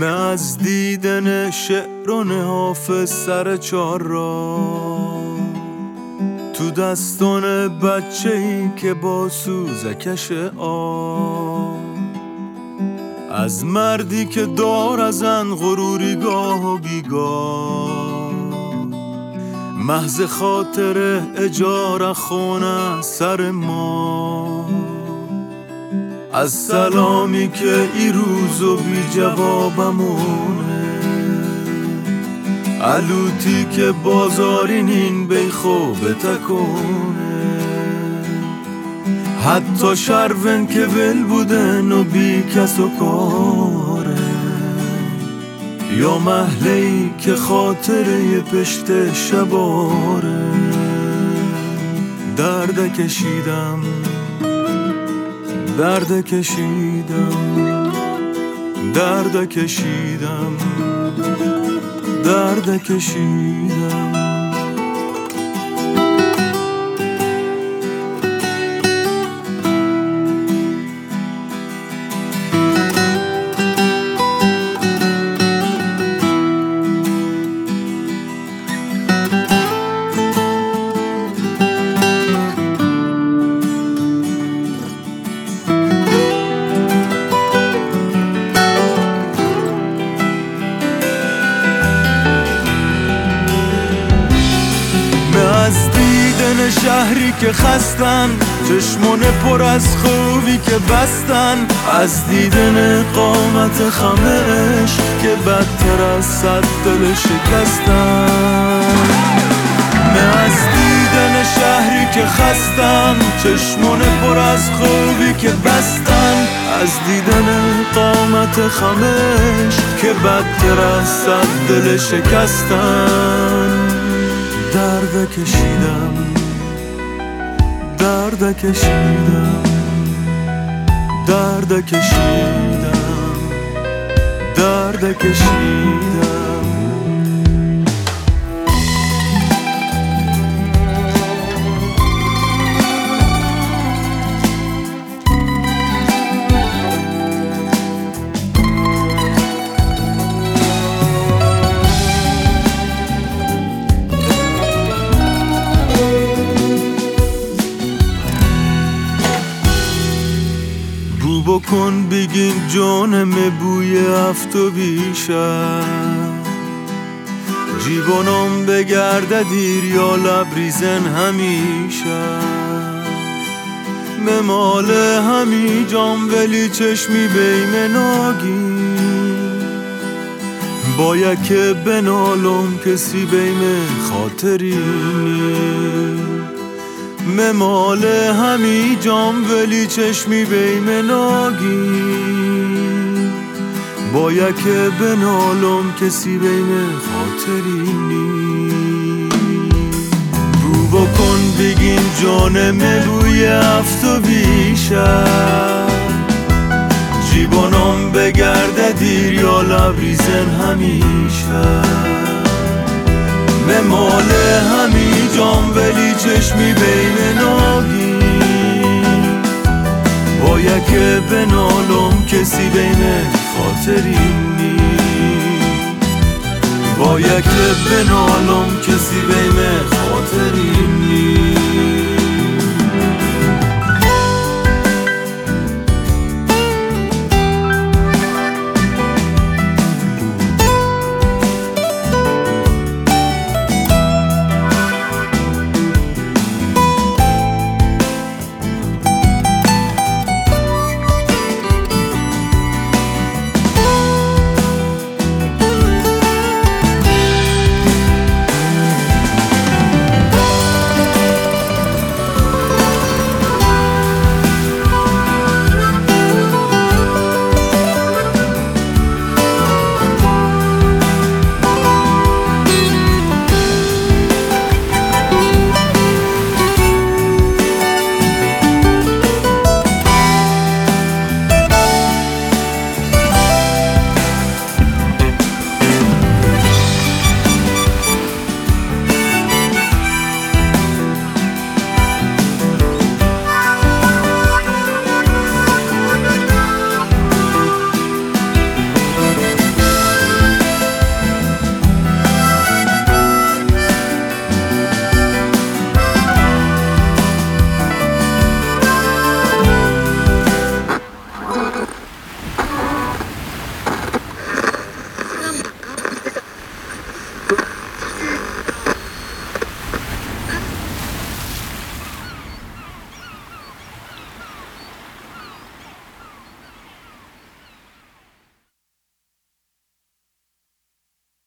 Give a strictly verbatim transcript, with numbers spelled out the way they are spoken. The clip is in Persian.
از دیدن شعران حافظ سر چار را تو دستان بچه‌ای که با سوزکش آب، از مردی که دار ازن غروری گاه و بیگاه، محض خاطر اجاره خونه سر ما، از سلامی که ای روز و بی جوابمونه، علوتی که بازارین این بیخو بتکونه، حتی شرون که ول بودن و بی کس و کاره، یا محله‌ای که خاطره پشت شباره. درد کشیدم درد کشیدم درد کشیدم درد کشیدم از دیدن شهری که خستن، چشمونه پر از خوبی که بستن، از دیدن قامت خمش که بدتر از صد دل شکستن. از دیدن شهری که خستن، چشمونه پر از خوبی که بستن، از دیدن قامت خمش که بدتر از صد دل شکستن. درد کشیدم درد کشیدم درد کشیدم درد کشیدم بکن بگین جانم بوی افت و بیشم، جیبانم بگرده دیر یا لبریزن همیشه، ممال همی جام ولی چشمی بیم ناگی، باید که بنالم کسی بیم خاطری نی، ممال همی جام ولی چشمی بیم ناگی، باید که بنالم کسی بیم خاطری نی. رو بکن بگین جانم بوی افت و بیشم، جیبانم بگرده دیر یا لبریزن همیشه، ممال همی جام ولی چشمی بین ناگی، باید که بنالم کسی بین خاطری نی، باید که بنالم کسی بین